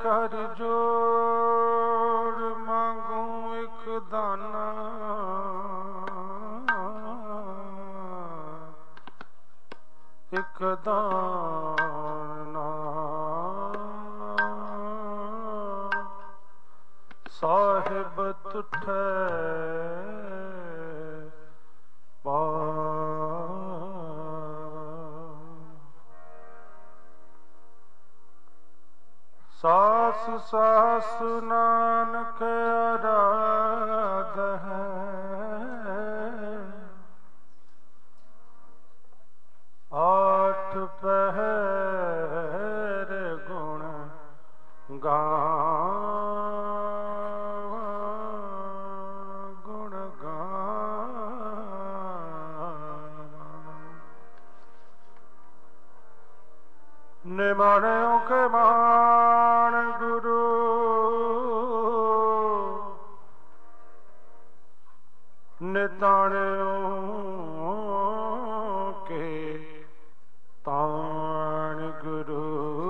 कर जोड़ मांगू एक दाना, एक दाना साहिब तुठे सास सास नानक आराध है, आठ पहर गुण गुण निमाणों के मान गुरु, निताणों के ताण गुरु,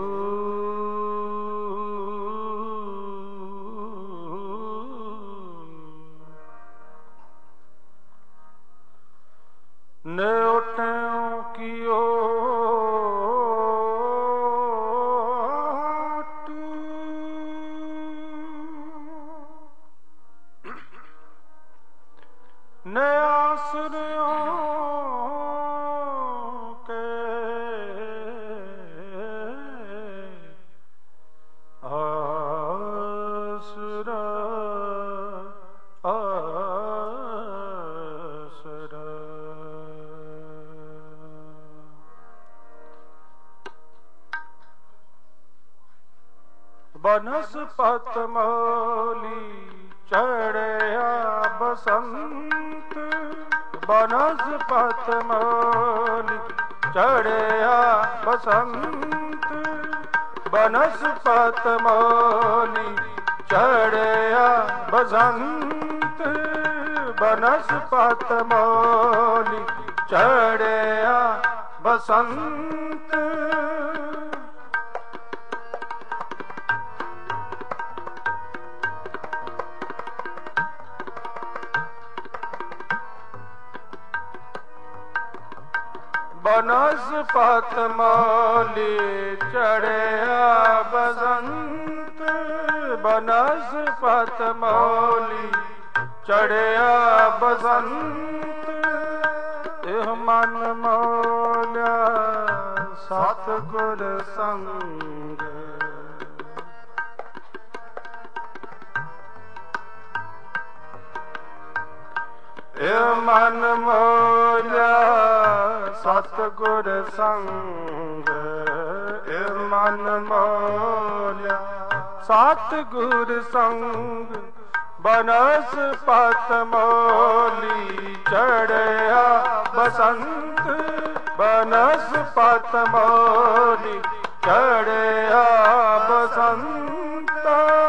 न्योटों की आसुरियों के आसरा आसरा बनस्पत मौली चढ़या बसंत, बनस्पत मौली चढ़या बसंत, बनस्पत मौली चढ़या बसंत, बनस्पत मौली चढ़या बसंत। बनस्पत मौली चढ़या बसंत, बनस्पत मौली चढ़या बसंत, एह मन मौल्या सतगुर संग, एह मन मौल्या सतगुर संग, एह मन मौल्या सतगुर संग। बनस्पत मौली चढ़या बसंत, बनस्पत मौली चढ़या बसंत।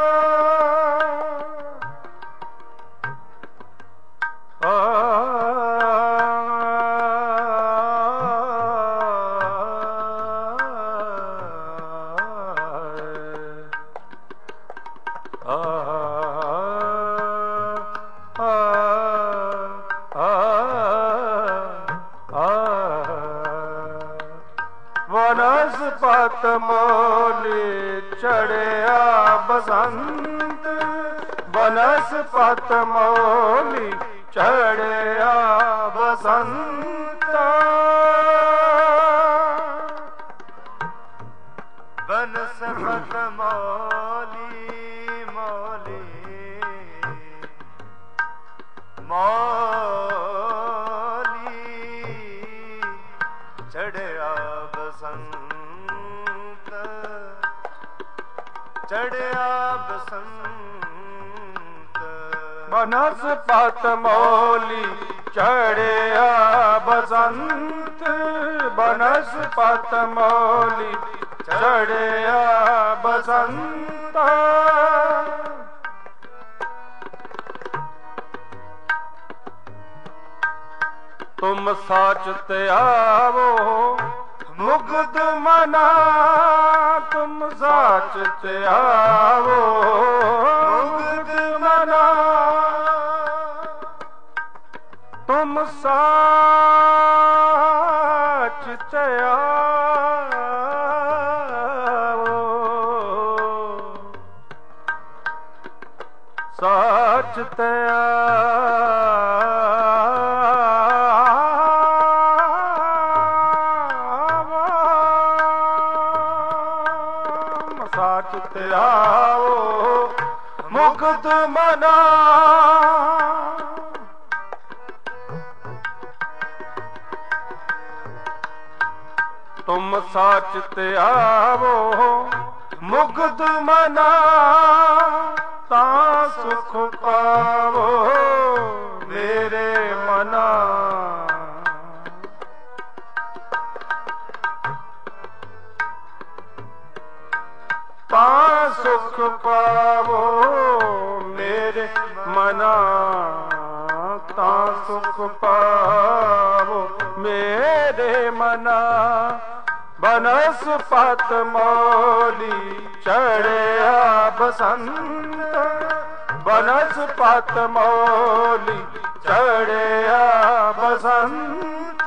बनस्पत मौली चढ़या बसंत, बनस्पत मौली चढ़या बसंत। बनस्पत मौली मौली मौली चढ़या बसंत, चढ़या बसंत। बनस्पत मौली चढ़या बसंत, बनस्पत मौली चढ़या बसंत। तुम साचते आवो मुग्ध मना तुम साच ते आवो, मुग्ध मना तुम साच ते आवो, साच ते साच ते आओ, मुग्ध मना तुम साच ते आवो, मुग्ध मना ता सुख पावो मेरे मना। ता सुख पावो मेरे मना, ता सुख पावो मेरे मना। बनस्पत मौली चढ़िया बसंत, बनस्पत मौली चढ़िया बसंत।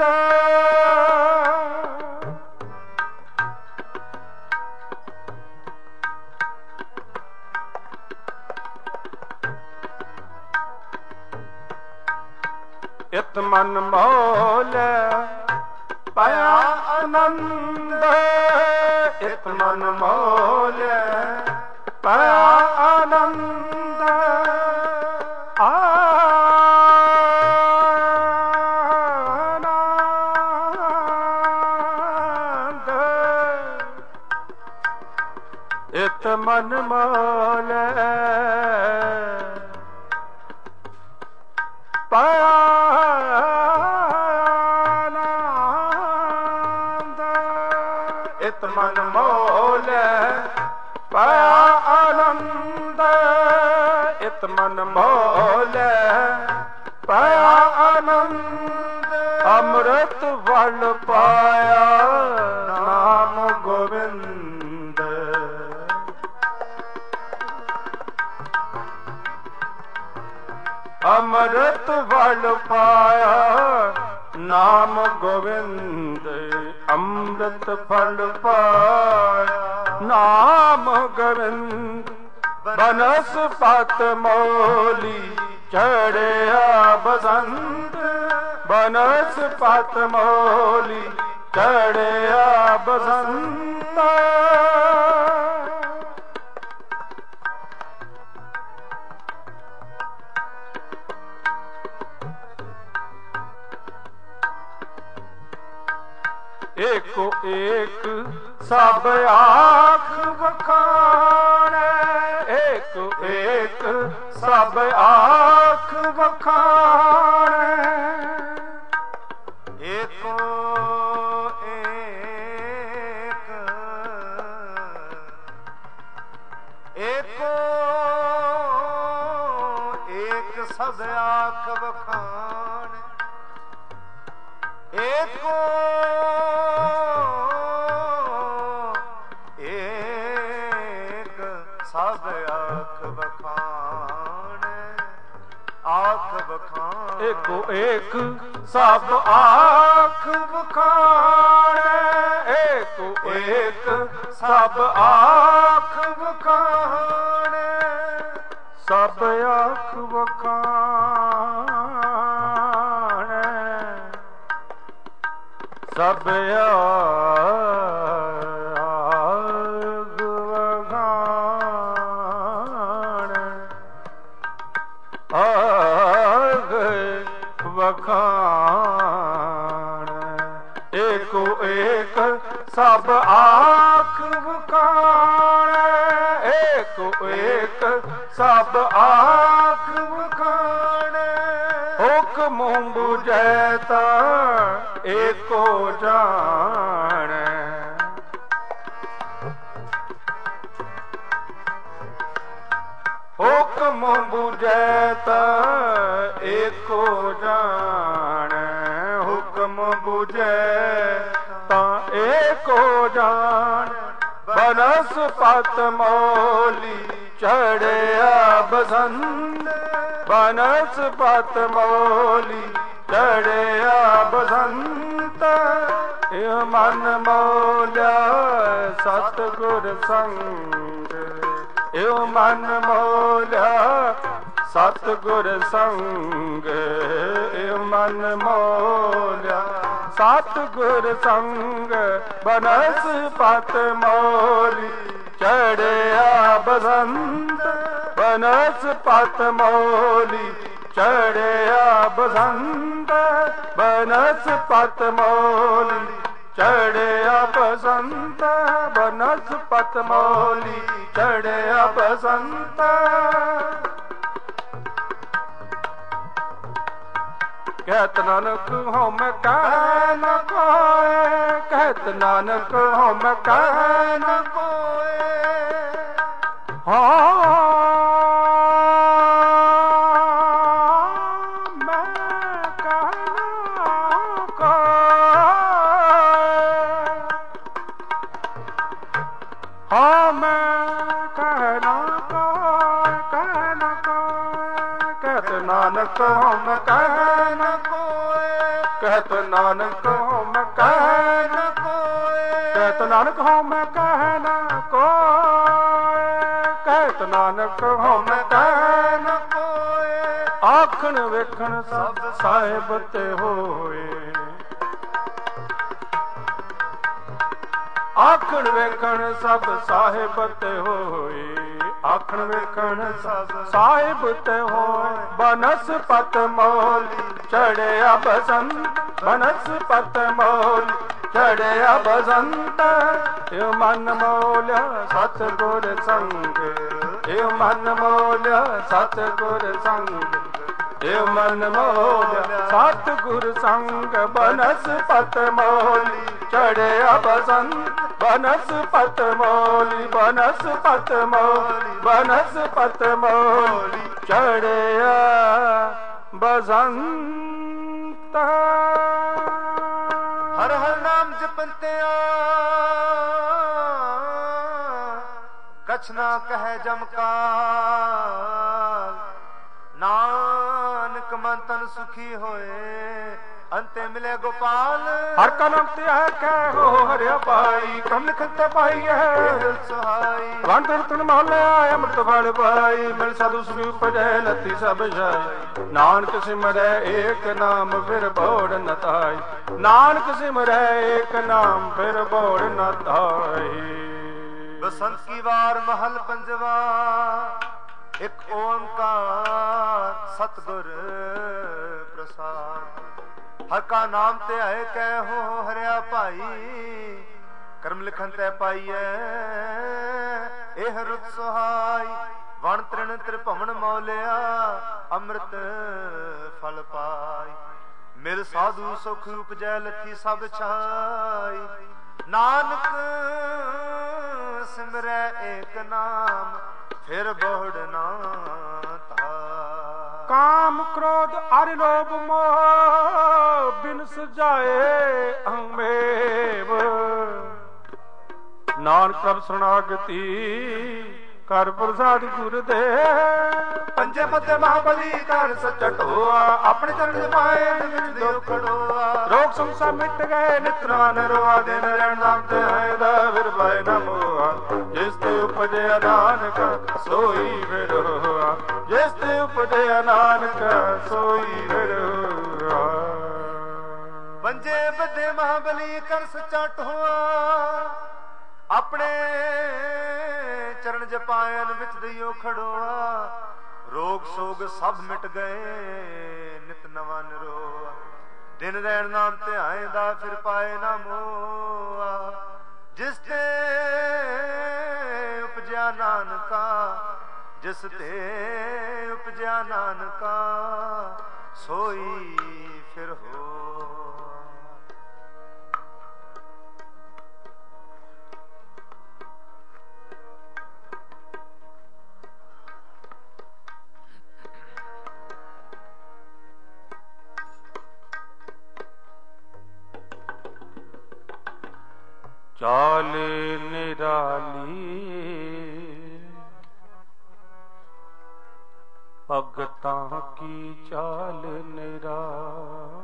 इत मन मौल पाया आनंद, इत मन मौल पाया आनंद। आनंद इत मन मौल पाया आनंद, इत मन मौल पाया आनंद, इत मन मौल पाया आनंद। अमृत वल पाया नाम गोविंद, अमृत वल पाया नाम गोविंद, अमृत फल पाया नाम गोविंद। बनस्पत मौली चढ़िया बसंत, बनस्पत मौली चढ़िया बसंत। एको एक सब आख बखाने, एको एक सब आख बखाने। एको एक, एको एक सब आख बखाने। एको सब आख बखाने, आख बखाने। एको एक सब आख बखाने, एको एक सब आख बखाने। सब आख बखाने, सब बखान। एको एक सब आख बखान, एको एक सब आख बखान। हुक्म बुझैता एको जान, हुक्म बुझैता एको जान। हुक्म बुझै ता ਬਨਸਪਤ ਮੋਲੀ ਚੜਿਆ ਬਸੰਤ, ਬਨਸਪਤ ਮੋਲੀ ਚੜਿਆ ਬਸੰਤ। ਇਹ ਮਨ ਮੋਲਿਆ ਸਤਿਗੁਰ ਸੰਗ, ਇਹ ਮਨ ਮੋਲਿਆ ਸਤਿਗੁਰ ਸੰਗ, ਇਹ ਮਨ ਮੋਲਿਆ ਸਤਿਗੁਰ ਸੰਗ। ਬਨਸਪਤ ਮੋਲੀ ਚੜਿਆ ਬਸੰਤ, ਬਨਸਪਤ ਮੋਲੀ ਚੜਿਆ ਬਸੰਤ, ਬਨਸਪਤ ਮੋਲੀ ਚੜਿਆ ਬਸੰਤ, ਬਨਸਪਤ ਮੋਲੀ ਚੜਿਆ ਬਸੰਤ। ਕਹਿਤ ਨਾਨਕ ਹਉ ਮੈਂ ਕਹਿ ਨ ਕੋਇ, ਕਹਿਤ ਨਾਨਕ ਹਉ ਮੈਂ ਕਹਿ ਨ ਕੋਇ। ਹਾਂ ਨਾਨਕ ਹਉ ਕਹਿ ਨ ਕੋਇ, ਕਹਿਤ ਨਾਨਕ ਹਉ ਮੈਂ ਕਹਿ ਨ ਕੋਇ, ਕਹਿਤ ਨਾਨਕ ਹਉ ਮੈਂ ਕਹਿ ਨ ਕੋਇ, ਕਹਿਤ ਨਾਨਕ ਹਉ ਮੈਂ ਕਹਿ ਨ ਕੋਇ। ਆਖਣ ਵੇਖਣ ਸਭ ਸਾਹਿਬ ਤੇ ਹੋਏ, ਆਖਣ ਵੇਖਣ ਸਭ ਸਾਹਿਬ ਤੇ ਹੋਏ, ਆਖਣ ਵੇਖਣ ਸਭ ਸਾਹਿਬ ਤੇ ਹੋਏ। ਬਨਸਪਤ ਮੋਲੀ ਚੜਿਆ ਬਸੰਤ, ਬਨਸਪਤ ਮੋਲੀ ਚੜਿਆ ਬਸੰਤ। ਇਹ ਮਨ ਮੋਲਿਆ ਸਤਿਗੁਰ ਸੰਗ, ਇਹ ਮਨ ਮੋਲਿਆ ਸਤਿਗੁਰ ਸੰਗ, ਇਹ ਮਨ ਮੋਲਿਆ ਸਤਿਗੁਰ ਸੰਗ। ਬਨਸਪਤ ਮੋਲੀ ਚੜਿਆ ਬਸੰਤ, ਬਨਸਪਤ ਮੋਲੀ, ਬਨਸਪਤ ਮੋਲੀ, ਬਨਸਪਤ ਮੋਲੀ ਚੜਿਆ ਬਸੰਤ। ਹਰ ਹਰ ਨਾਮ ਜਪੰਤਿਆ ਕਛ ਨਾ ਕਹਿ ਜਮਕਾਰ, ਨਾਨਕ ਮਨ ਤਨ ਸੁਖੀ ਹੋਏ ਅੰਤੇ ਮਿਲੇ ਗੋਪਾਲ। ਹਰ ਕਾ ਨਾਮ ਤੇ ਹੈ ਕਹਿ ਹੋ ਹਰਿਆ ਪਾਈ, ਕਮ ਲਿਖਤ ਤੇ ਪਾਈ ਹੈ ਸੁਹਾਈ। ਵਣ ਦਿਨ ਤਨ ਮਹਲਿਆ ਅੰਮ੍ਰਿਤ ਫਲ ਪਾਈ, ਮਿਲ ਸਾਧੂ ਸੁਖੀ ਉਪਜੈ ਲੱਤੀ ਸਭ ਜਾਈ। ਨਾਨਕ ਸਿਮਰੈ ਏਕ ਨਾਮ ਫਿਰ ਬੋੜ ਨ ਤਾਈ, ਨਾਨਕ ਸਿਮਰੈ ਏਕ ਨਾਮ ਫਿਰ ਬੋੜ ਨ ਤਾਈ। ਬਸੰਤ ਕੀ ਵਾਰ ਮਹਲ ਪੰਜਵਾ, ਇੱਕ ਓੰਕਾਰ ਸਤਿਗੁਰ ਪ੍ਰਸਾਦ। ਹਰ ਕਾ ਨਾਮ ਤੇ ਆਏ ਕਹਿ ਹੋ ਹਰਿਆ ਭਾਈ, ਕਰਮ ਲਿਖਨ ਤੈ ਪਾਈਐ ਇਹ ਰੁਤ ਸੁਹਾਈ। ਵਣ ਤ੍ਰਿਣ ਤ੍ਰਿਭਵਨ ਮੌਲਿਆ ਅੰਮ੍ਰਿਤ ਫਲ ਪਾਈ, ਮਿਲ ਸਾਧੂ ਸੁਖ ਉਪਜੈ ਲੱਥੀ ਸਭ ਛਾਈ। ਨਾਨਕ ਸਿਮਰੈ ਏਕ ਨਾਮ ਫਿਰ ਬਹੁੜ ਨਾ ਧਾਰ। ਕਾਮ ਕ੍ਰੋਧ ਅਰਿ ਲੋਭ ਮੋਹ ਬਿਨ ਸੁਝਾਏ ਅਹਮੇਵ, ਨਾਨਕ ਪ੍ਰਭ ਸ਼ਰਨਾਗਤੀ ਕਰ ਪ੍ਰਸਾਦ ਗੁਰ ਦੇ। ਪੰਜੇ ਪੱਤੇ ਮਹਾਬਲੀ ਕਰ ਸੱਚਾ ਢੋਆ, ਆਪਣੇ ਚਰਨ ਜਪਾਏ ਵਿੱਚ ਦੁੱਖ ਢੋਆ। ਰੋਗ ਸੰਸਾਰ ਮਿਟ ਗਏ ਨਿਤ ਨਾਨ ਰੋਆ, ਦਿਨ ਰਹਿਣ ਨਾਮ ਤੇ ਹੈ ਦਾ ਫਿਰ ਪਾਏ ਨਾ ਮੋਆ। ਜਿਸ ਤੇ ਉਪਜਿਆ ਨਾਨਕ ਸੋਈ ਫਿਰ ਹੋਆ, ਜਿਸ ਤੇ ਉਪਜਿਆ ਨਾਨਕ ਸੋਈ ਫਿਰ ਹੋਆ। ਪੰਜੇ ਪੱਤੇ ਮਹਾਬਲੀ ਕਰ ਸੱਚਾ ਢੋਆ, ਆਪਣੇ ਚਰਨ ਜਪਾਇਨ ਵਿੱਚ ਦਈਓ ਖੜੋਆ। ਰੋਗ ਸੋਗ ਸਭ ਮਿਟ ਗਏ ਨਿਤ ਨਵਾਂ ਨਿਰੋਆ, ਦਿਨ ਰਹਿਣ ਨਾਮ ਧਿਆਏ ਦਾ ਫਿਰ ਪਾਏ ਨਾ ਮੋਆ। ਜਿਸ ਤੇ ਉਪਜਿਆ ਨਾਨਕਾ, ਜਿਸ ਤੇ ਉਪਜਿਆ ਨਾਨਕਾ ਸੋਈ ਫਿਰ ਹੋ। चाल निराली भगतां की चाल निराली,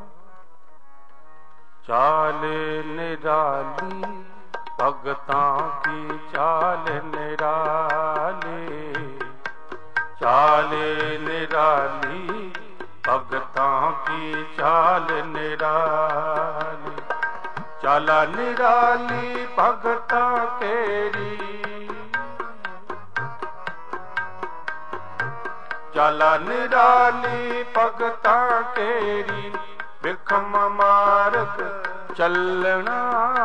चाल निराली भगतां की चाल निराली, चाल निराली भगतां की चाल निराली, चाला निराली भगतां केरी, चाला निराली भगतां केरी, बिखम मार्ग चलना,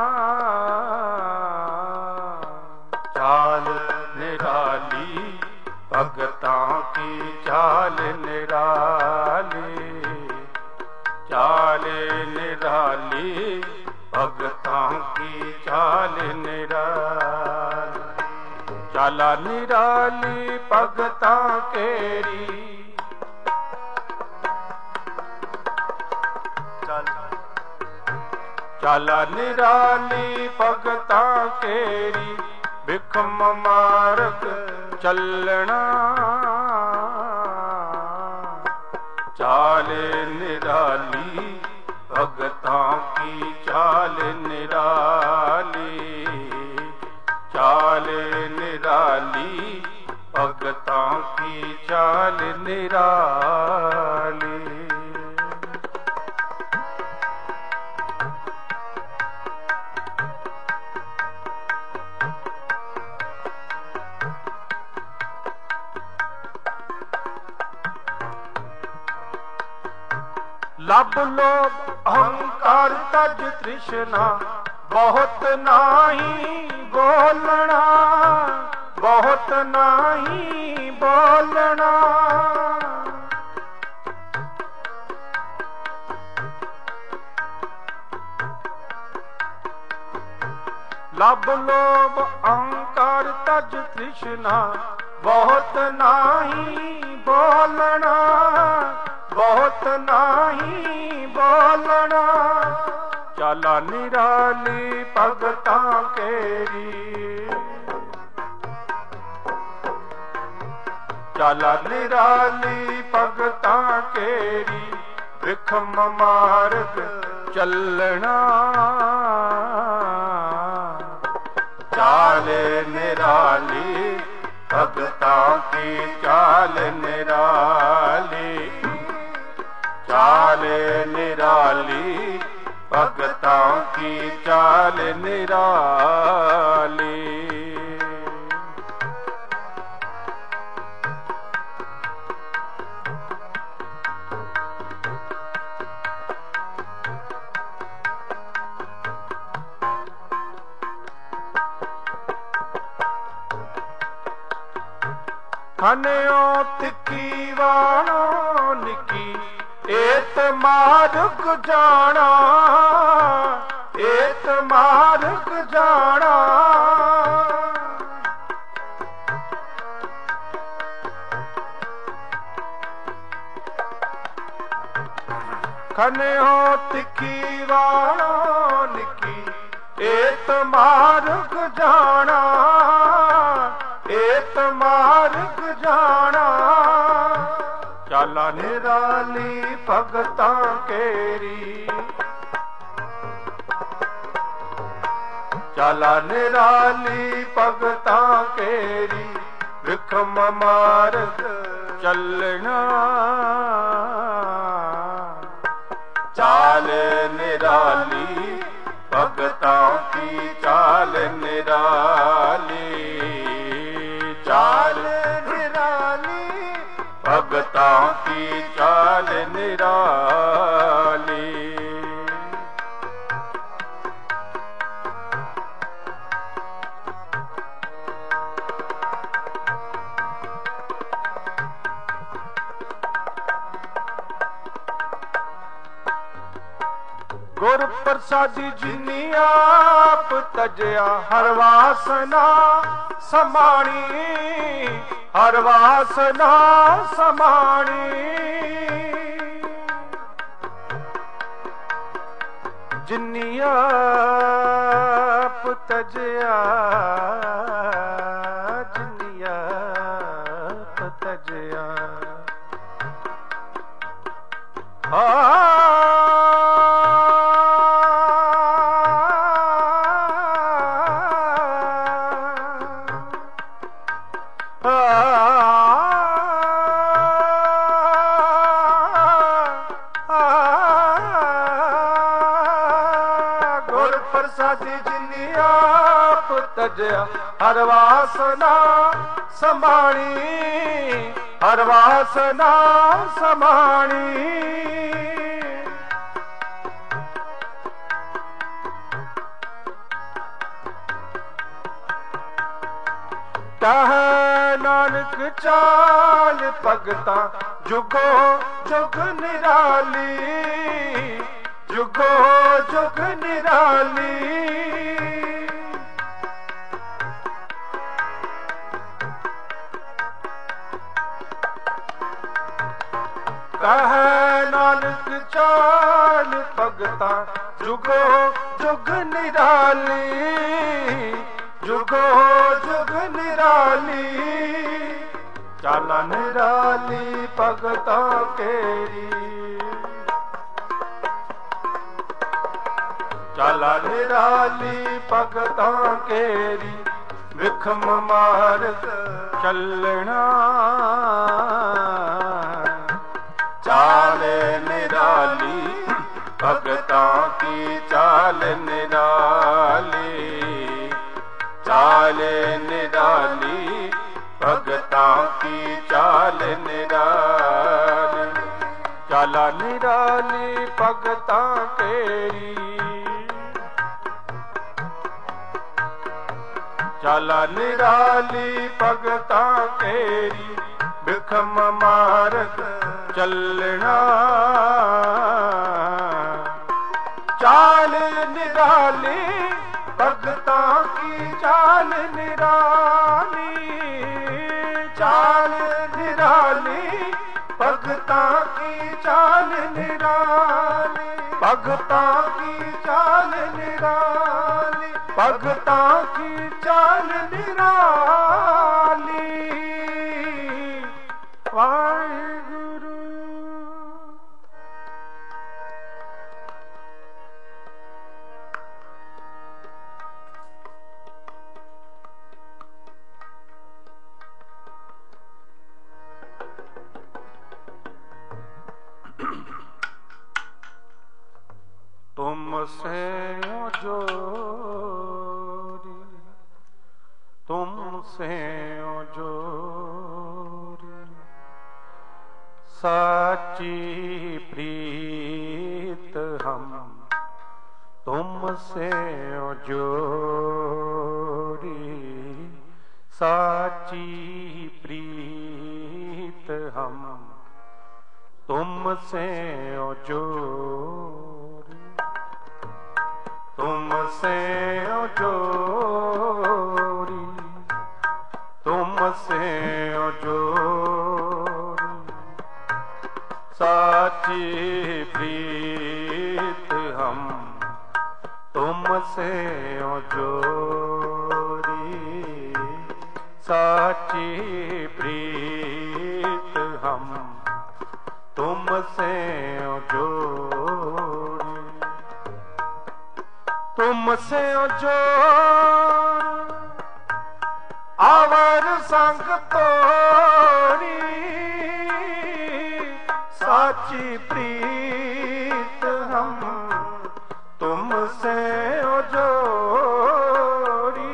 चाल निराली भगतां की चाल निराली, चाल निराली भगतां की चाल निराली, चाला निराली भगतां केरी, चाला निराली भगतां केरी, बिखम मार्ग चलना, चाल निराली भगतां की चाल निराली, चाल निराली भगतां की चाल निराली। लब लोभ अहंकार तज तृष्णा, बहुत नाही बोलना, बहुत नाही बोलना, लब लोभ अहंकार तज तृष्णा, बहुत नाही बोलना, बहुत नाही बोलना, चाला निराली भगतां केरी, चाला निराली भगतां केरी, बिखम मार्ग चलना, चाल निराली भगतां की चाल निराली, चाल निराली भगतां की चाल निराली। खनियो तिखी वाणो निकी, एत मार्ग जाना, एत मार्ग जाना, खनियो तिखी वाणो निकी, एत मार्ग जाना, एत मार्ग जाना, चाला निराली भगतां केरी, चाला निराली भगतां केरी, बिखम मार्ग चलना, चाल निराली भगतां की चाल निराली, चाल निराली भगतां की चाल निराली। गुर प्रसादी जिनी आप तजया, हर वासना समाणी, हर वासना समाणी, जिनी आप तजया जिनिया तजया तजया हर वासना समाणी हर वासना समाणी कह नानक चाल भगता जुगो जुग निराली जुगो जुग निराली कह नानक चाल भगता जुगो जुग निराली जुगो जुग निराली चाला निराली भगता केरी चाला निराली भगता केरी विखम मार्ग चलना चाल निराली भगता की चाल निराली चाल निराली भगता की चाल निराली चाला निराली भगता केरी चाला निराली भगता केरी विखम मार्ग चलना चाल निराली भगता की चाल निराली चाल निराली भगता की चाल निराली भगता की चाल निराली भगता की चाल निराली वाहिगुरु तुमसे जोरी तुमसे जोरी साची प्रीत हम तुमसे जोरी साची प्रीत हम तुमसे जोरी तुमसे जोरी तुमसे जोरी साची प्रीत हम तुमसे जोरी साची प्रीत हम तुमसे जोरी तुमसे जोर आवर संग तोरी साची प्रीत हम तुमसे जोरी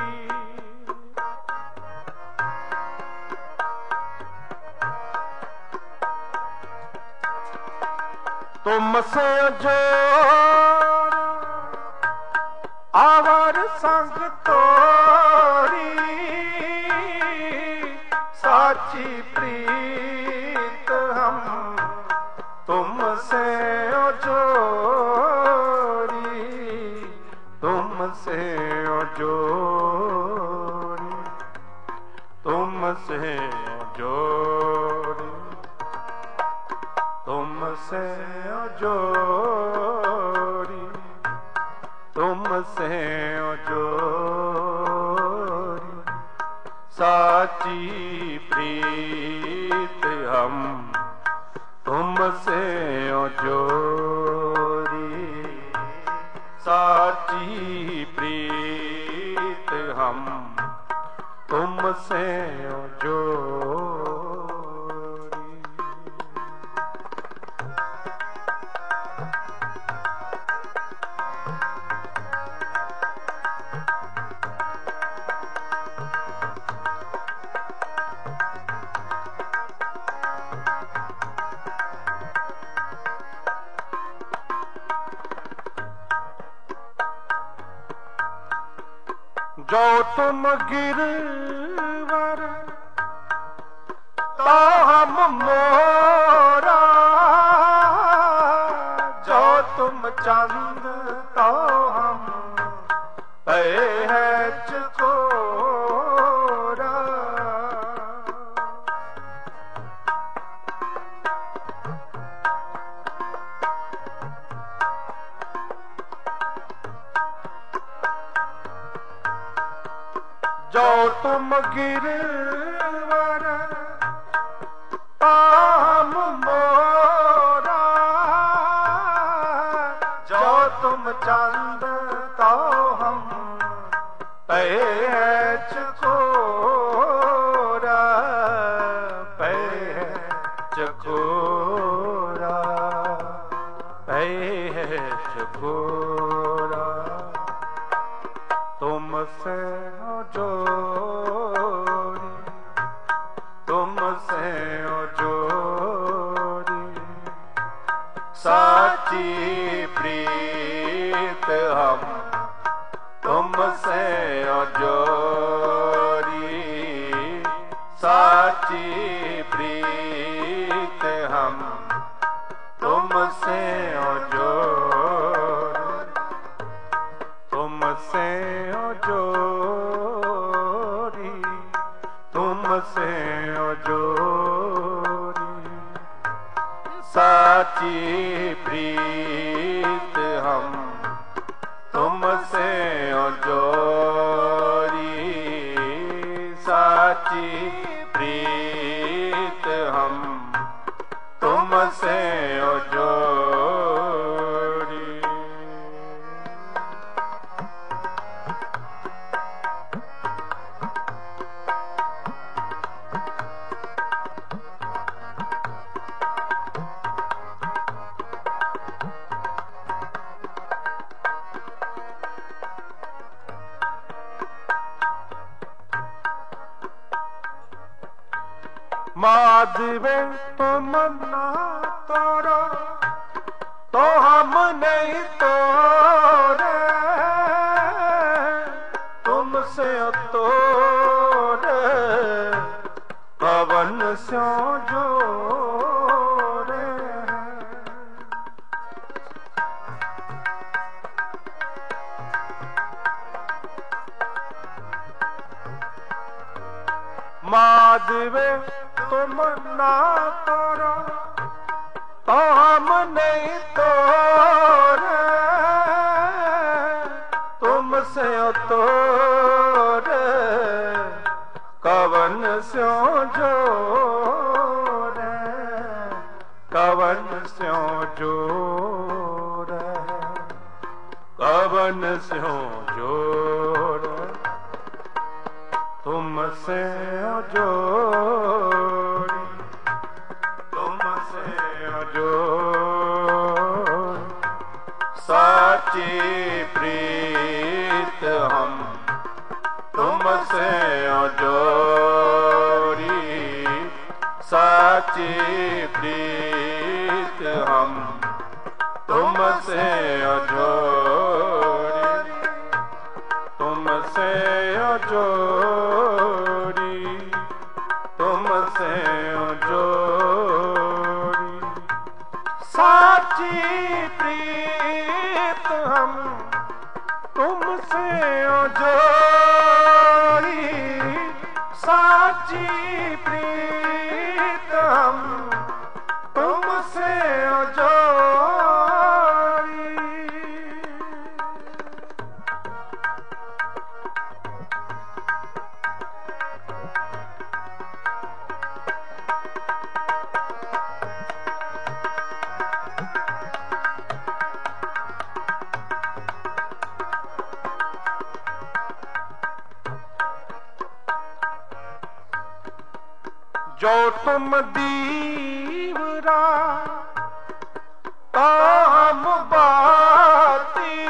तुमसे जोर आवर संग तोरी साची प्रीत हम तुमसे जोरी तुमसे जोरी तुमसे जोरी तुमसे जोरी तुमसे जो साची प्रीत हम तुमसे जोरी, साची प्रीत हम तुमसे जोरी। जो तुम गिरवर तो हम मोरा, जो तुम चंद तो हम पे है चकोरा। जो तुम गिरवर हम मोरा, जो तुम चंद तो हम पे है चकोरा, पे है चकोरा, पे है चकोरा। तुमसे जोरी, तुमसे जोरी, साची प्रीत हम तुमसे जोरी, साची प्रीत हम तुमसे जोरी, तुमसे जोरी, तुमसे जोरी, साची प्रीत हम तुमसे जोरी, साची प्रीत हम तुमसे जोरी। माधवे तुम ना तोड़ो तो हम नहीं तोड़े, तुमसे तोड़े पवन से जोड़े। माधवे तुम ना तोड़ो तो हम नहीं तोड़े, तुमसे तोड़े कवन से जोड़े, कवन से जोड़े, कवन से जोड़े, तुमसे जोड़ी, तुमसे जोड़ी, साची प्रीत हम तुमसे जोड़ी, साची प्रीत हम तुमसे जोड़ी, तुमसे जोड़ी, तुमसे जोड़ी, साची प्रीत हम तुमसे जोड़ी, साची प्रीत हम तुमसे जोड़ी। जो तुम दीवरा ताम बाती,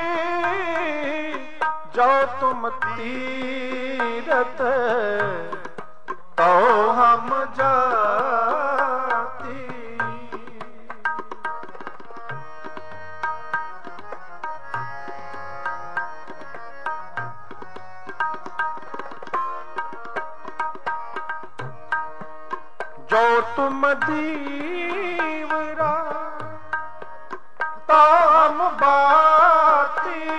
जो तुम तीरथ तो हम जाती। जो तुम दीवरा ताम बाती,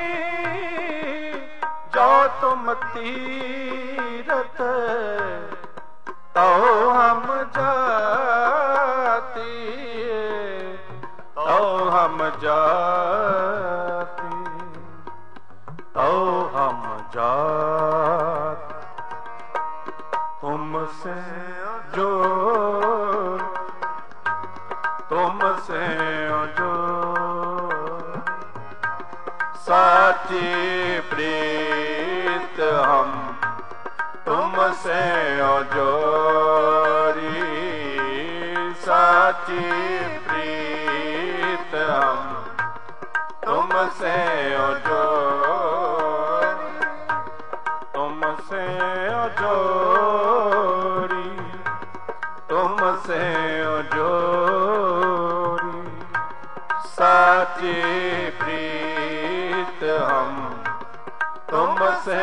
जो तुम तीरथ तो हम जाती, तो हम जाती, तो हम जाती। तुमसे जो तुमसे जो साची प्रीत हम तुमसे जोरी, साची प्रीत हम तुमसे जोरी, तुमसे जोरी, तुमसे जोरी, साची प्रीत हम तुमसे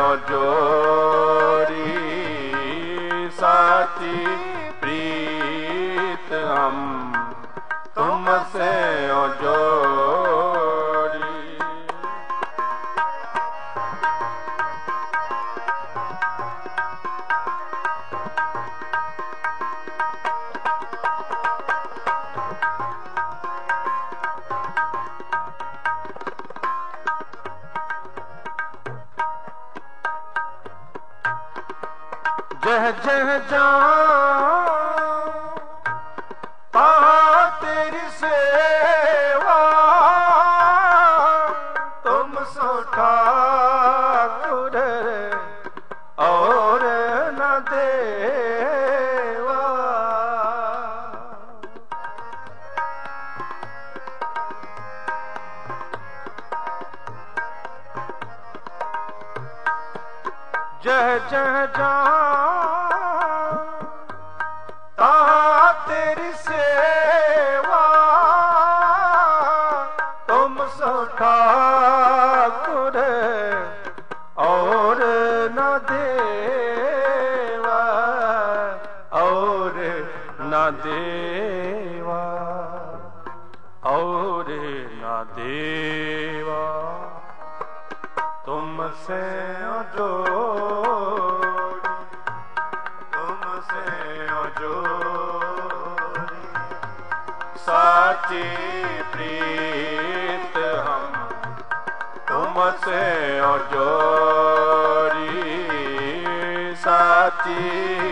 जोरी, साची प्रीत हम तुमसे जोरी। जह जह जाऊं तां तेरी सेवा, तुम सो ठाकुर और न देवा। जह जह जाऊं तां तेरी सेवा, तुम सो ठाकुर और न देवा, और न देवा, और न देवा। तुमसे जोड़ी, तुमसे जोड़ी, साची प्रीत हम तुमसे जोड़ी, साची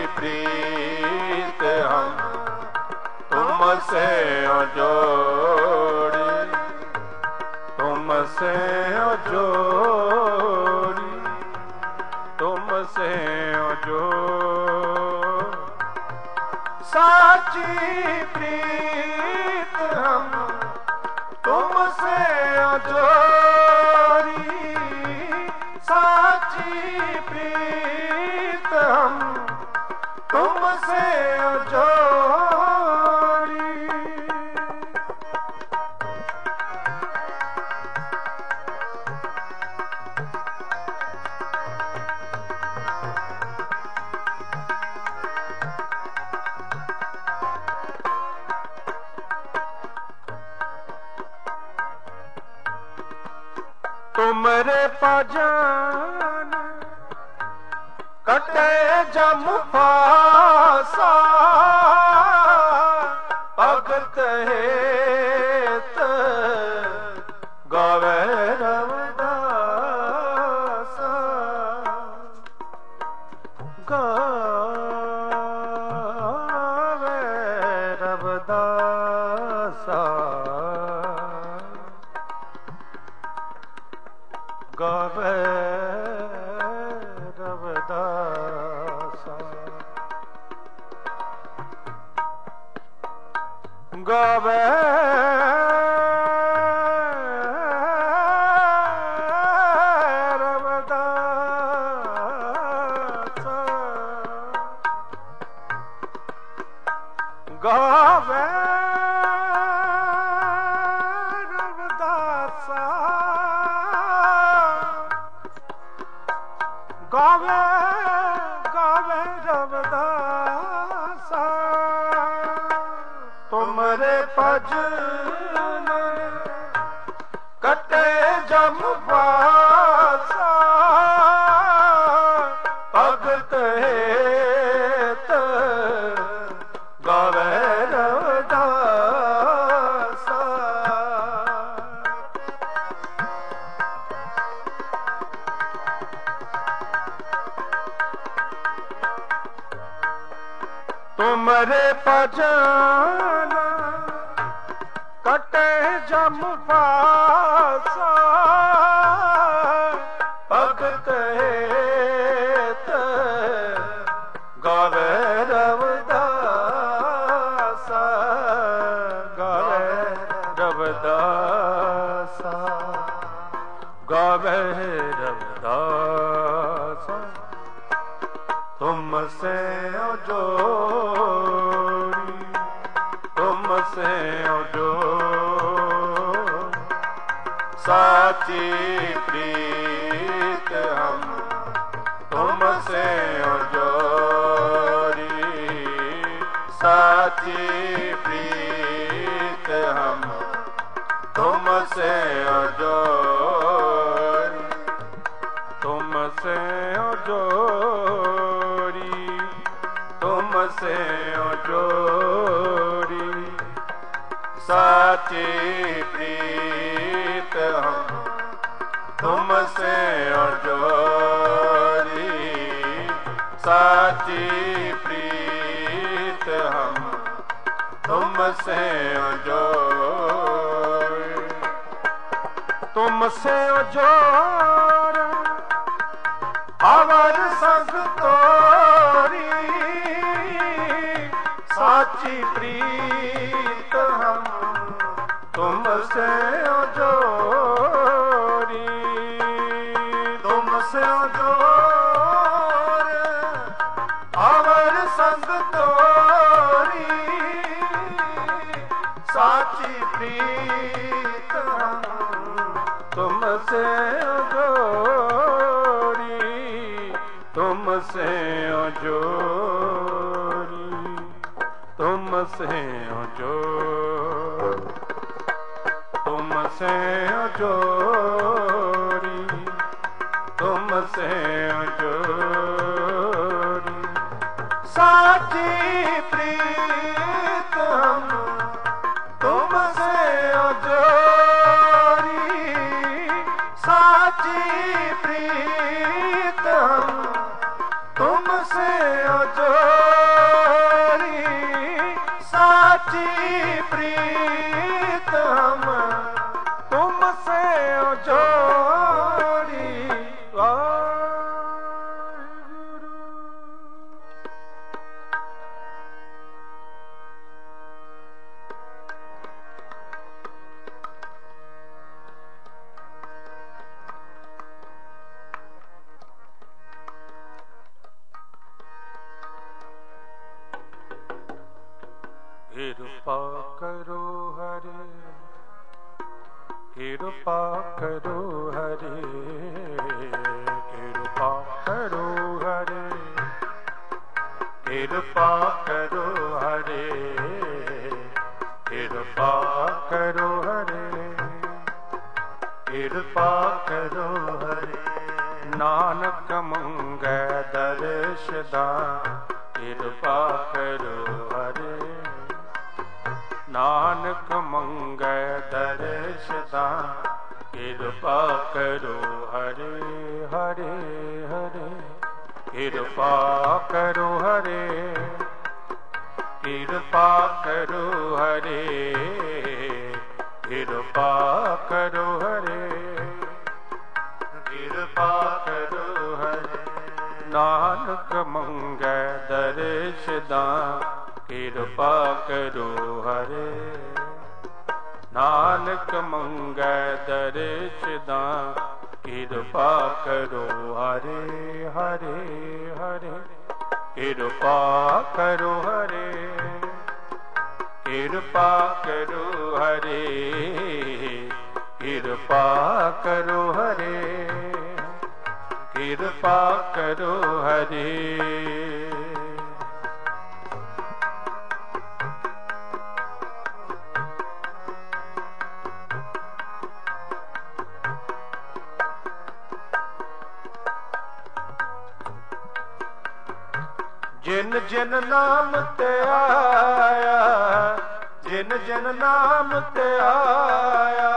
प्रीत हम तुमसे जोड़ी, तुमसे जोड़ी, तुमसे जोड़ी, साची प्रीत हम तुमसे जोड़ी, साची प्रीत हम तुमसे जोड़ी। तुमरे पजान कटे जम फासा, भगत हेत गावे रवदासा, गावे रवदासा, गावे रवदासा। गावे रविदास गावे रविदास गावे गावे रविदास तुमरे भजन कटे जम पासा भगत हेत गावे रविदास तुमरे भजन कटे जम पासा भगत हेत गावे रविदास गावे रविदास गावे रविदास तुमसे जोड़ी तुमसे जो साची प्रीत हम तुमसे जोड़ी साची प्रीत हम तुमसे जोड़ी तुमसे जोड़ी तुमसे जोड़ी साची प्रीत हम तुमसे जोड़ी साची प्रीत हम तुमसे जोड़ी तुमसे जोड़ अवर संग तोरी साची प्रीत हम तुमसे जोड़ी तुमसे जोड़ अवर संग तोरी साची प्रीत हम तुमसे जोड़ी तुमसे जोड़ी तुमसे जोड़ी तुमसे जोड़ी तुमसे जोड़ी साची प्रीत हम तुमसे जोड़ी साची प्रीत हम तुमसे जोड़ी साची प्रीत हम तुमसे जोड़ी कृपा करो हरे कृपा करो हरे कृपा करो हरे कृपा करो हरे कृपा करो हरे कृपा करो हरे नानक मंगै दर्श दान कृपा करो हरे नानक मंगै दर्श दान कृपा करो हरे हरे हरे कृपा करो हरे कृपा करो हरे कृपा करो हरे कृपा करो हरे नानक मंगै दर्श दान कृपा करो हरे ਨਾਨਕ ਮੰਗੈ ਦਰਸ਼ ਦਾਨ, ਕਿਰਪਾ ਕਰੋ ਹਰੇ ਹਰੇ ਹਰੇ, ਕਿਰਪਾ ਕਰੋ ਹਰੇ, ਕਿਰਪਾ ਕਰੋ ਹਰੇ, ਕਿਰਪਾ ਕਰੋ ਹਰੇ, ਕਿਰਪਾ ਕਰੋ ਹਰੇ। ਜਿਨ ਜਿਨ ਨਾਮ ਤੇ ਆਇਆ, ਜਿਨ ਜਿਨ ਨਾਮ ਤੇ ਆਇਆ,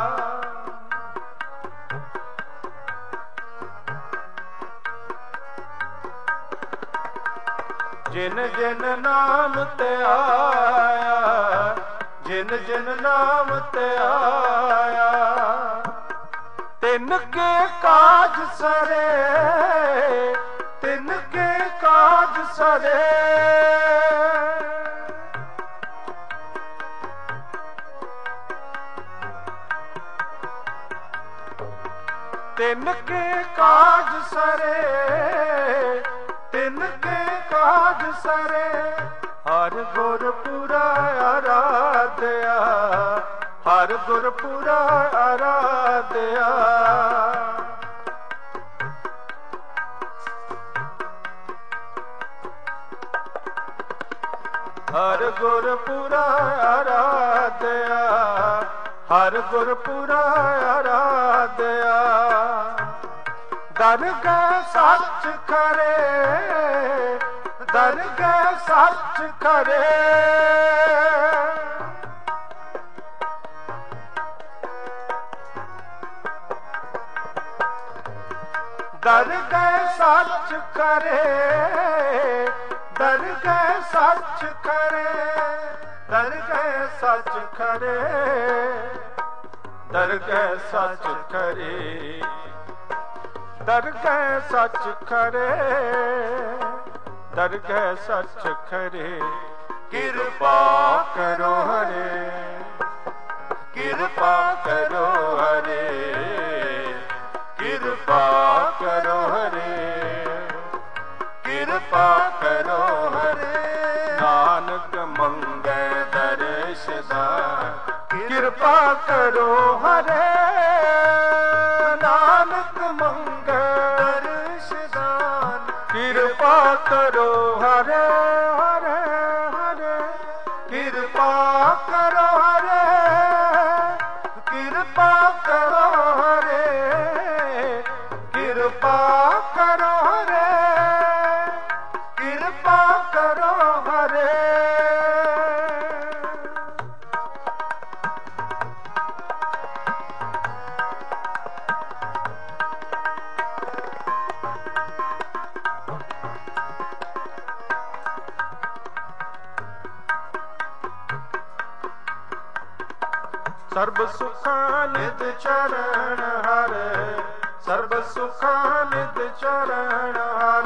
ਜਿਨ ਜਿਨ ਨਾਮ ਤੇ ਆਇਆ, ਜਿਨ ਜਿਨ ਨਾਮ ਤੇ ਆਇਆ, ਤਿਨ ਕੇ ਕਾਜ ਸਰੇ, ਤਿਨ ਕੇ ਕਾਜ ਸਰੇ, ਤਿਨ ਕੇ ਕਾਜ ਸਰੇ, ਤਿਨ ਕੇ ਕਾਜ ਸਰੇ, ਹਰ ਗੁਰ ਪੁਰਾ ਆਰਾਧਿਆ, ਹਰ ਗੁਰ ਪੁਰਾ ਆਰਾਧਿਆ, ਹਰ ਗੁਰ ਪੁਰਾ ਆਰਾਧਿਆ, ਹਰ ਗੁਰ ਪੁਰਾ ਆਰਾਧਿਆ, ਦਰਗਹਿ ਸੱਚ ਖਰੇ, ਦਰਗਹਿ ਸੱਚ ਖਰੇ, ਦਰਗਹਿ ਸੱਚ ਖਰੇ, ਦਰਗਹਿ ਸੱਚ ਖਰੇ, ਦਰਗਹਿ ਸੱਚ ਖਰੇ, ਦਰਗਹਿ ਸੱਚ ਖਰੇ, ਦਰਗਹਿ ਸੱਚ ਖਰੇ, ਦਰਗਹਿ ਸੱਚ ਖਰੇ, ਕਿਰਪਾ ਕਰੋ ਹਰੇ, ਕਿਰਪਾ ਕਰੋ ਹਰੇ, ਕਿਰਪਾ ਕਰੋ ਹਰੇ, ਕਿਰਪਾ ਕਰੋ ਹਰੇ, ਨਾਨਕ ਮੰਗੈ ਦਰਸ਼ ਦਾਨ, ਕਿਰਪਾ ਕਰੋ ਹਰੇ, ਨਾਨਕ ਮੰਗੈ ਦਰਸ਼ ਦਾਨ, ਕਿਰਪਾ ਕਰੋ ਹਰੇ ਹਰੇ ਹਰੇ, ਕਿਰਪਾ ਕਰੋ ਹਰੇ, ਕਿਰਪਾ ਕਰੋ ਹਰੇ, ਕਿਰਪਾ ਕਰੋ ਹਰੇ, ਕਿਰਪਾ ਕਰੋ ਹਰੇ। ਸਰਬ ਸੁਖਾਂ ਨਿਤ ਚਰਨ ਹਰ, ਸਰਬ ਸੁਖਾਂ ਨਿਤ ਚਰਨ ਹਰ,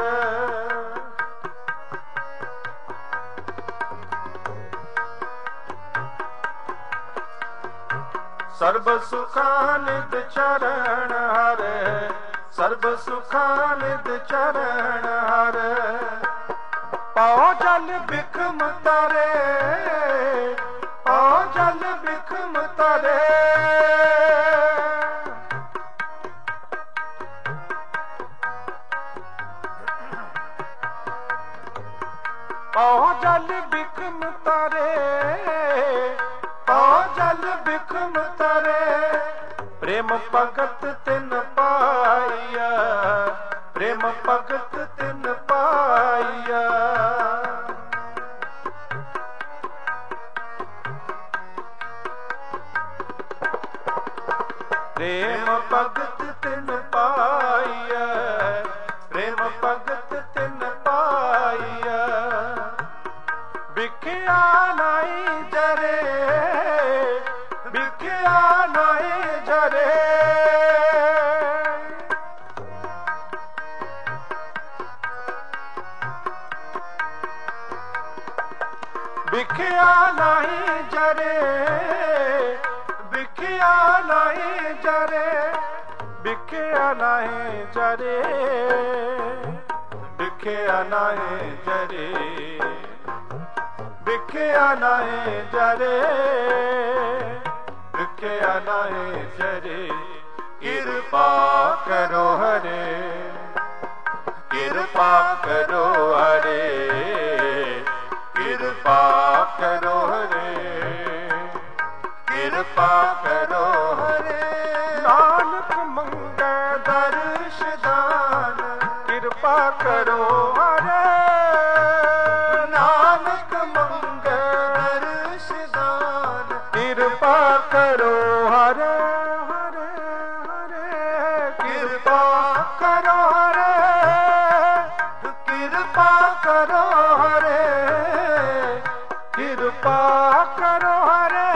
ਸਰਬ ਸੁਖਾਂ ਨਿਤ ਚਰਨ ਹਰ, ਸਰਬ ਸੁਖਾਂ ਨਿਤ ਚਰਨ ਹਰ, ਪਾਉ ਜਲ ਬਿਖਮ ਤਰੇ, ਪਾਉ ਜਲ ਬਿਖਮ ਤਰੇ, ਪਾਉ ਜਲ ਬਿਖਮ ਤਰੇ, ਪਾਉ ਜਲ ਬਿਖਮ ਤਰੇ, ਪ੍ਰੇਮ ਭਗਤ ਤਿਨ ਪਾਈਆ, ਪ੍ਰੇਮ ਭਗਤ ਤਿਨ ਪਾਈਆ, ਪ੍ਰੇਮ ਭਗਤ ਤਿਨ ਪਾਈਆ, ਪ੍ਰੇਮ ਭਗਤ ਤਿਨ ਪਾਈਆ, ਵਿਖਿਆ ਨਾਹੀ ਜਰੇ, ਵਿਖਿਆ ਨਾਹੀ ਜਰੇ, ਵਿਖਿਆ ਨਾਹੀ ਜਰੇ, बिखिया नहीं जरे, बिखिया नहीं जरे, बिखिया नहीं जरे, बिखिया नहीं जरे, बिखिया नहीं जरे। कृपा करो हरे, कृपा करो हरे, कृपा करो हरे, कृपा करो हरे। नानक मंगे दर्श दान, कृपा करो हरे। नानक मंगे दर्श दान, कृपा करो हरे, हरे हरे। कृपा करो हरे, कृपा करो हरे, कृपा करो हरे,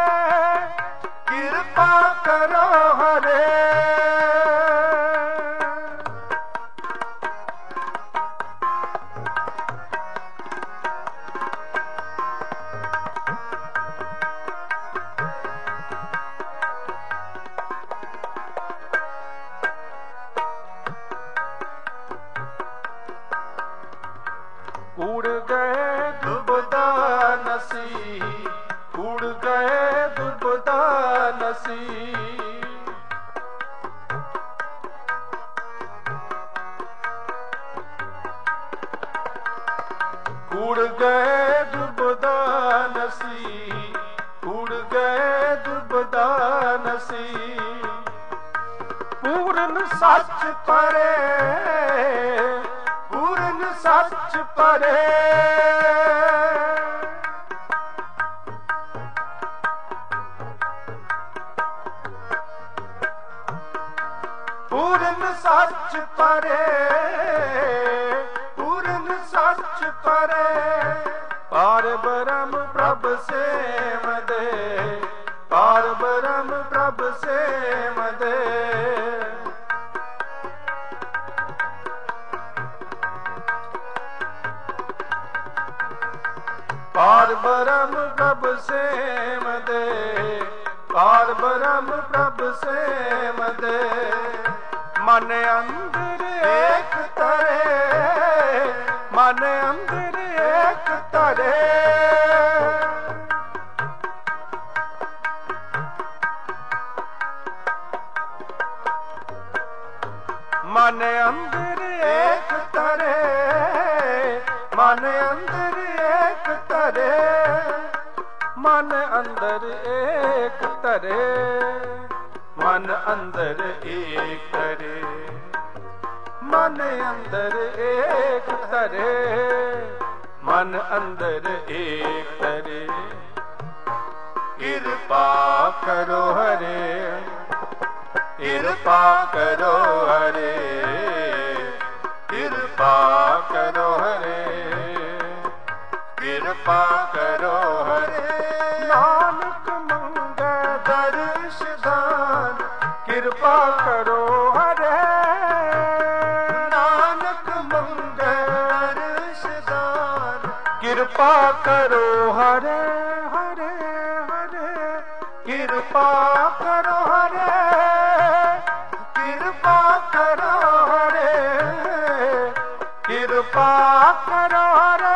कृपा करो हरे। उड़ गए दुबदा नसी, उड़ गए दुबदा नसी। उड़ गए दुबदा नसी, उड़ गए दुबदा नसी। पूर्ण सच परे, पूर्ण सच परे। पूर्ण सच परे, पूर्ण सच परे। पार ब्रह्म प्रभ सेम दे, पार ब्रह्म प्रभ सेम दे। पार ब्रह्म प्रभ सेम दे, पार ब्रह्म प्रभ सेम दे। मन अंदर एक तरे, मन अंदर एक तरे। मन अंदर एक तरे, मन अंदर एक तरे, मन अंदर एक तरे, मन अंदर एक तरे, मन अंदर एक तरे, मन अंदर एक तरे। कृपा करो हरे, कृपा करो हरे, कृपा करो हरे, कृपा करो हरे। नानक मंगे दर्श दान, कृपा करो हरे। नानक मंगे दर्श दान, कृपा करो हरे, हरे हरे। कृपा करो हरे, कृपा करो हरे, कृपा करो हरे,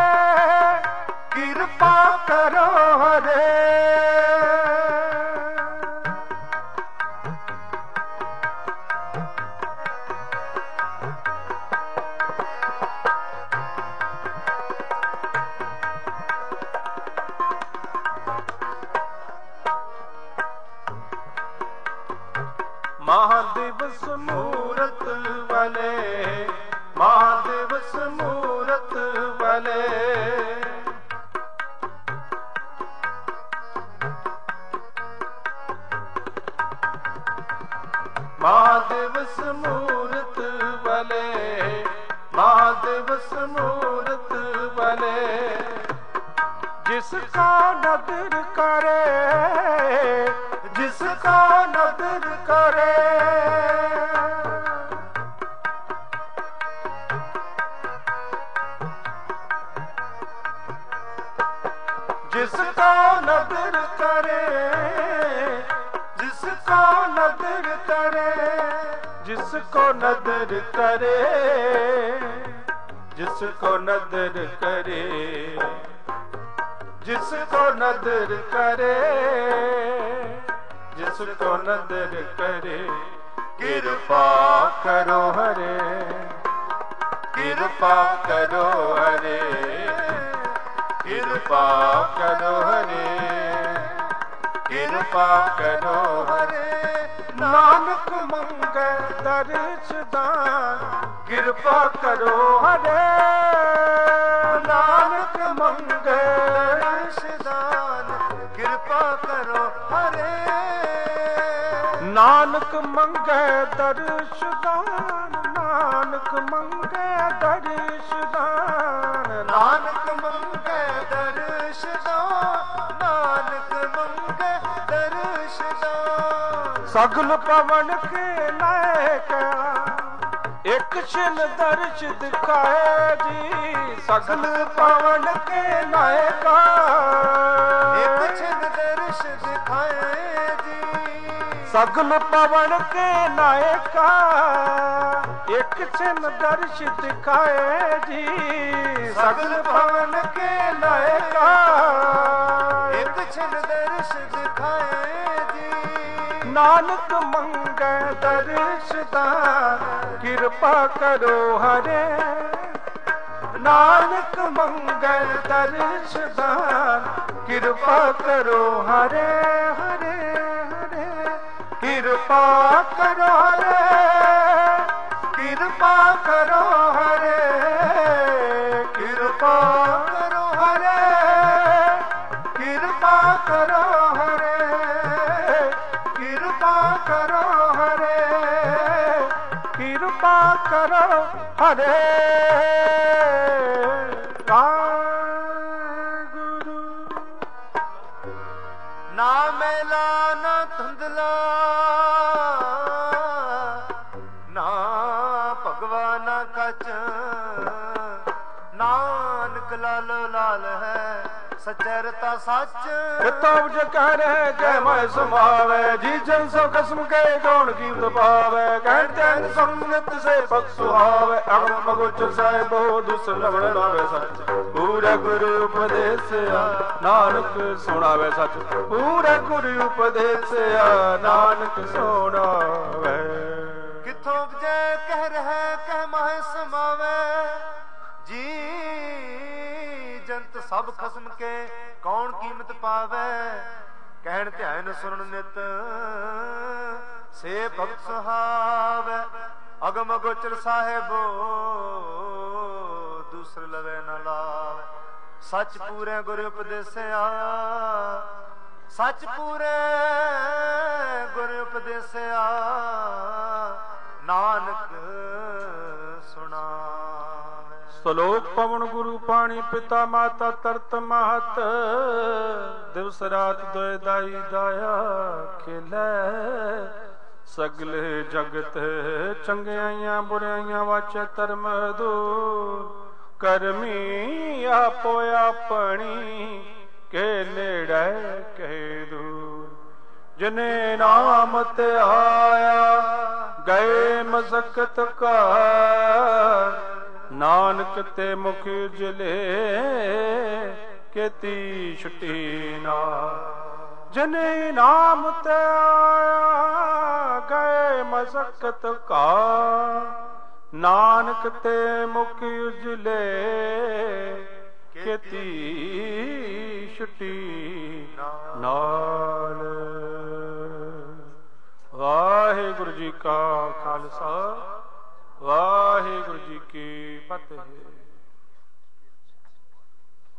कृपा करो हरे। महादिवस मूरत वाले, महादिवस मूरत वाले। महादिवस मूरत वाले, महादिवस मूरत वाले। जिसका नदर करे, जिसका नदर करे। जिसका नदर करे, नदर करे, जिसको नदर करे, जिसको नदर करे, जिसको नदर करे, जिसको नदर करे। कृपा करो हरे, कृपा करो हरे, कृपा करो हरे, कृपा करो हरे। नानक मंगे दर्श दान, कृपा करो हरे। नानक मंगे दर्श दान, कृपा करो हरे। नानक मंगे दर्श दान, नानक मंगे दर्श दान, नानक मंगे दर्श दान, नानक मंगे दर्श दान। सगल पवन के नायका, एक छिन दर्श दिखाए जी। सगल पवन के नायका, एक छिन दर्श दिखाए जी। सगल पवन के नायका, एक छिन दर्श दिखाए जी। सगल पवन के नायका, एक छिन दर्श दिखाए जी। नानक मंगे दर्श दान, कृपा करो हरे। नानक मंगे दर्श दान, कृपा करो हरे हरे हरे। कृपा करो हरे, कृपा करो हरे, कृपा करो हरे, कृपा करो हरे, कृपा करो हरे, कृपा करो हरे। वाहेगुरु। ना मेला ना धुंधला, ना भगवाना कच। नानक लाल लाल है, सचरता सच। किताब जो कह रहे जय मैं समावे, जी जन सो कसम के गौण कीमत पावे। कहते हैं संगत से पग सुहावे, अगम गोचर साहिब दूसर लवण लावे सच। पूरा गुरु उपदेश नानक सुनावे सच। पूरा गुरु उपदेश नानक सुनावे। किथों जय कह रहे कह माहे समावे, जी जंत सब खसम के कौन कीमत पावे। कहन ध्यान सुन नित से भगत सुहावे। अगम गोचर साहेबो दूसर लवे न लावे। सच पूरे गुरु उपदेसिया, सच पूरे गुरु उपदेसिया। नानक सुनावे। श्लोक पवन गुरु पाणी पिता माता तरत महत। दिवस रात दोए दाई दाया खिलै। सगले जगत चंगियाइयां बुराइयां वाचे धर्म दूर। करमी आपो अपनी के नेड़े के दूर। जिने नाम ते आया गए मसकत का। नानक ते मुख उजले केती छुटी ना। जिने नाम ते आया गए मसकत का। नानक ते मुख उजले केती छुटी नाल। वाहिगुरु जी का खालसा, वाहिगुरु जी की फतेह।